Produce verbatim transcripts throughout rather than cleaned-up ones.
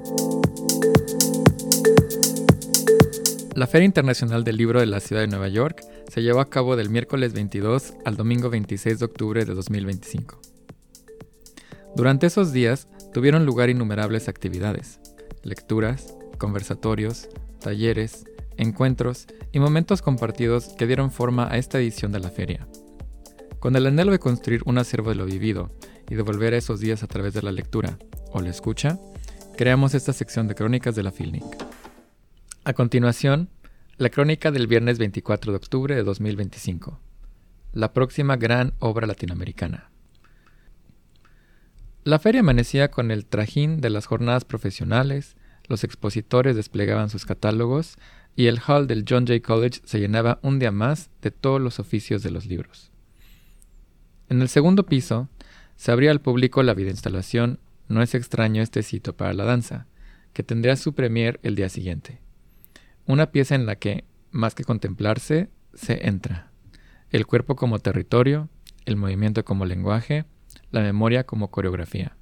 La Feria Internacional del Libro de la Ciudad de Nueva York se llevó a cabo del miércoles veintidós al domingo veintiséis de octubre de dos mil veinticinco. Durante esos días tuvieron lugar innumerables actividades, lecturas, conversatorios, talleres, encuentros y momentos compartidos que dieron forma a esta edición de la feria. Con el anhelo de construir un acervo de lo vivido y de volver a esos días a través de la lectura o la escucha, creamos esta sección de crónicas de la Filnic. A continuación, la crónica del viernes veinticuatro de octubre de dos mil veinticinco, la próxima gran obra latinoamericana. La feria amanecía con el trajín de las jornadas profesionales, los expositores desplegaban sus catálogos y el hall del John Jay College se llenaba un día más de todos los oficios de los libros. En el segundo piso se abría al público la videoinstalación No es extraño este sitio para la danza, que tendría su premier el día siguiente. Una pieza en la que, más que contemplarse, se entra. El cuerpo como territorio, el movimiento como lenguaje, la memoria como coreografía.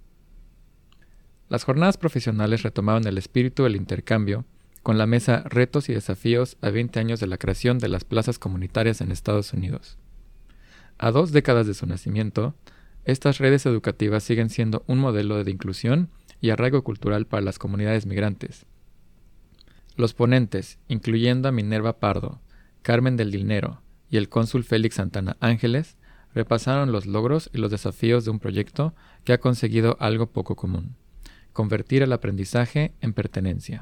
Las jornadas profesionales retomaron el espíritu del intercambio con la mesa Retos y Desafíos a veinte años de la creación de las plazas comunitarias en Estados Unidos. A dos décadas de su nacimiento, estas redes educativas siguen siendo un modelo de inclusión y arraigo cultural para las comunidades migrantes. Los ponentes, incluyendo a Minerva Pardo, Carmen del Dinero y el cónsul Félix Santana Ángeles, repasaron los logros y los desafíos de un proyecto que ha conseguido algo poco común: convertir el aprendizaje en pertenencia.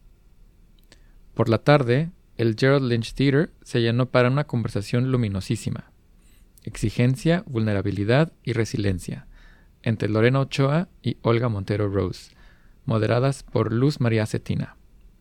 Por la tarde, el Gerald Lynch Theater se llenó para una conversación luminosísima: exigencia, vulnerabilidad y resiliencia, entre Lorena Ochoa y Olga Montero Rose, moderadas por Luz María Cetina.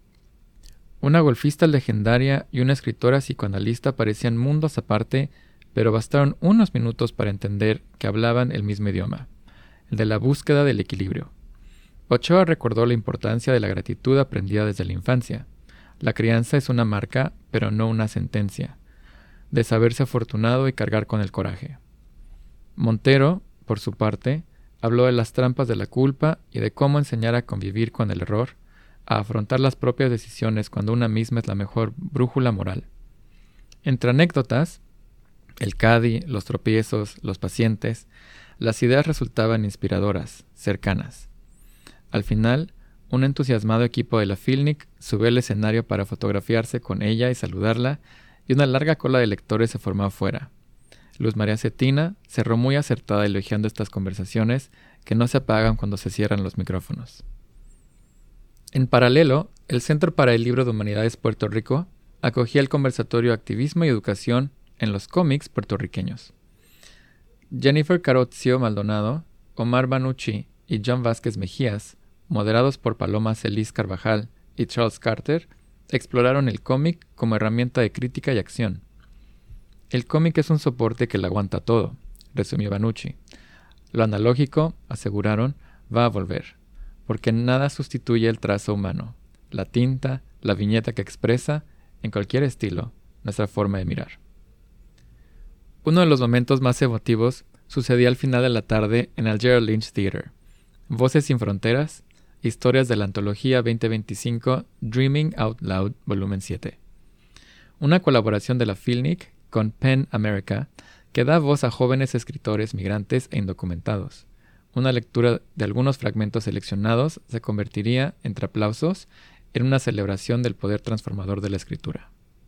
Una golfista legendaria y una escritora psicoanalista parecían mundos aparte, pero bastaron unos minutos para entender que hablaban el mismo idioma, el de la búsqueda del equilibrio. Ochoa recordó la importancia de la gratitud aprendida desde la infancia. La crianza es una marca, pero no una sentencia, de saberse afortunado y cargar con el coraje. Montero, por su parte, habló de las trampas de la culpa y de cómo enseñar a convivir con el error, a afrontar las propias decisiones cuando una misma es la mejor brújula moral. Entre anécdotas, el Cadi, los tropiezos, los pacientes, las ideas resultaban inspiradoras, cercanas. Al final, un entusiasmado equipo de la Filnic subió al escenario para fotografiarse con ella y saludarla, y una larga cola de lectores se formó afuera. Luz María Cetina cerró muy acertada elogiando estas conversaciones que no se apagan cuando se cierran los micrófonos. En paralelo, el Centro para el Libro de Humanidades Puerto Rico acogía el conversatorio Activismo y Educación en los cómics puertorriqueños. Jennifer Carozio Maldonado, Omar Banucci y John Vázquez Mejías, moderados por Paloma Celis Carvajal y Charles Carter, exploraron el cómic como herramienta de crítica y acción. El cómic es un soporte que lo aguanta todo, resumió Banucci. Lo analógico, aseguraron, va a volver, porque nada sustituye el trazo humano, la tinta, la viñeta que expresa, en cualquier estilo, nuestra forma de mirar. Uno de los momentos más emotivos sucedía al final de la tarde en el Gerald Lynch Theater. Voces sin Fronteras, historias de la antología veinte veinticinco Dreaming Out Loud, volumen siete. Una colaboración de la Filnic con PEN America que da voz a jóvenes escritores migrantes e indocumentados. Una lectura de algunos fragmentos seleccionados se convertiría, entre aplausos, en una celebración del poder transformador de la escritura.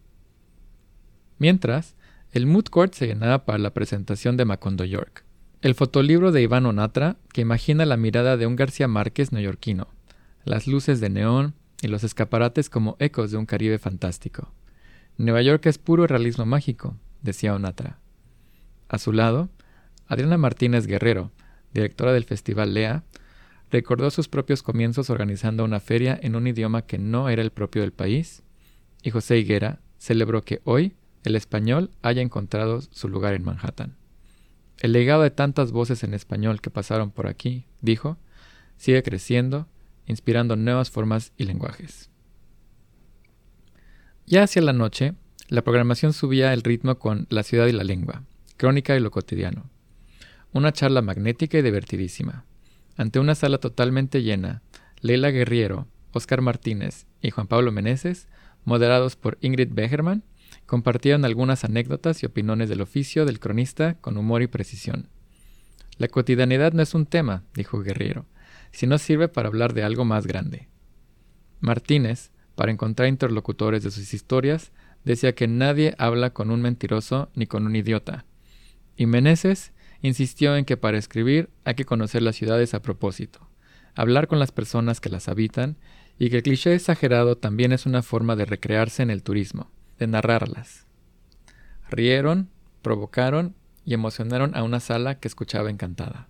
Mientras, el Moot Court se llenaba para la presentación de Macondo York, el fotolibro de Iván Onatra que imagina la mirada de un García Márquez neoyorquino, las luces de neón y los escaparates como ecos de un Caribe fantástico. Nueva York es puro realismo mágico, decía Onatra. A su lado, Adriana Martínez Guerrero, directora del Festival Lea, recordó sus propios comienzos organizando una feria en un idioma que no era el propio del país, y José Higuera celebró que hoy el español haya encontrado su lugar en Manhattan. El legado de tantas voces en español que pasaron por aquí, dijo, sigue creciendo, inspirando nuevas formas y lenguajes. Ya hacia la noche, la programación subía el ritmo con La ciudad y la lengua, crónica de lo cotidiano. Una charla magnética y divertidísima. Ante una sala totalmente llena, Leila Guerriero, Óscar Martínez y Juan Pablo Meneses, moderados por Ingrid Begerman, compartieron algunas anécdotas y opiniones del oficio del cronista con humor y precisión. La cotidianidad no es un tema, dijo Guerriero, sino sirve para hablar de algo más grande. Martínez, para encontrar interlocutores de sus historias, decía que nadie habla con un mentiroso ni con un idiota. Y Meneses insistió en que para escribir hay que conocer las ciudades a propósito, hablar con las personas que las habitan, y que el cliché exagerado también es una forma de recrearse en el turismo, de narrarlas. Rieron, provocaron y emocionaron a una sala que escuchaba encantada.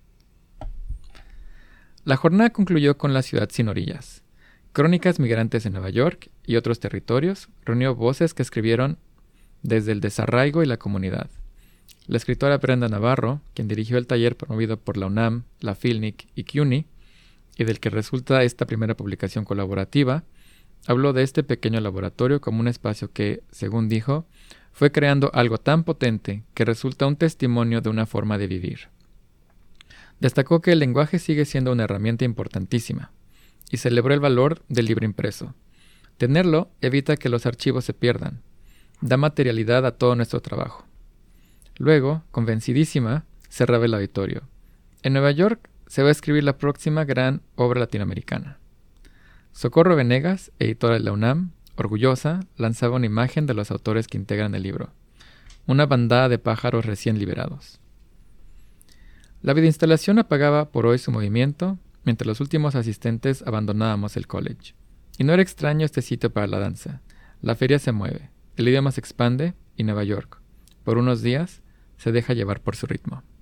La jornada concluyó con La ciudad sin orillas. Crónicas migrantes en Nueva York y otros territorios reunió voces que escribieron desde el desarraigo y la comunidad. La escritora Brenda Navarro, quien dirigió el taller promovido por la UNAM, la FILNIC y CUNY, y del que resulta esta primera publicación colaborativa, habló de este pequeño laboratorio como un espacio que, según dijo, fue creando algo tan potente que resulta un testimonio de una forma de vivir. Destacó que el lenguaje sigue siendo una herramienta importantísima, y celebró el valor del libro impreso. Tenerlo evita que los archivos se pierdan, da materialidad a todo nuestro trabajo. Luego, convencidísima, cerraba el auditorio. En Nueva York se va a escribir la próxima gran obra latinoamericana. Socorro Venegas, editora de la UNAM, orgullosa, lanzaba una imagen de los autores que integran el libro. Una bandada de pájaros recién liberados. La videoinstalación apagaba por hoy su movimiento, mientras los últimos asistentes abandonábamos el college. Y no era extraño este sitio para la danza. La feria se mueve, el idioma se expande y Nueva York, por unos días, se deja llevar por su ritmo.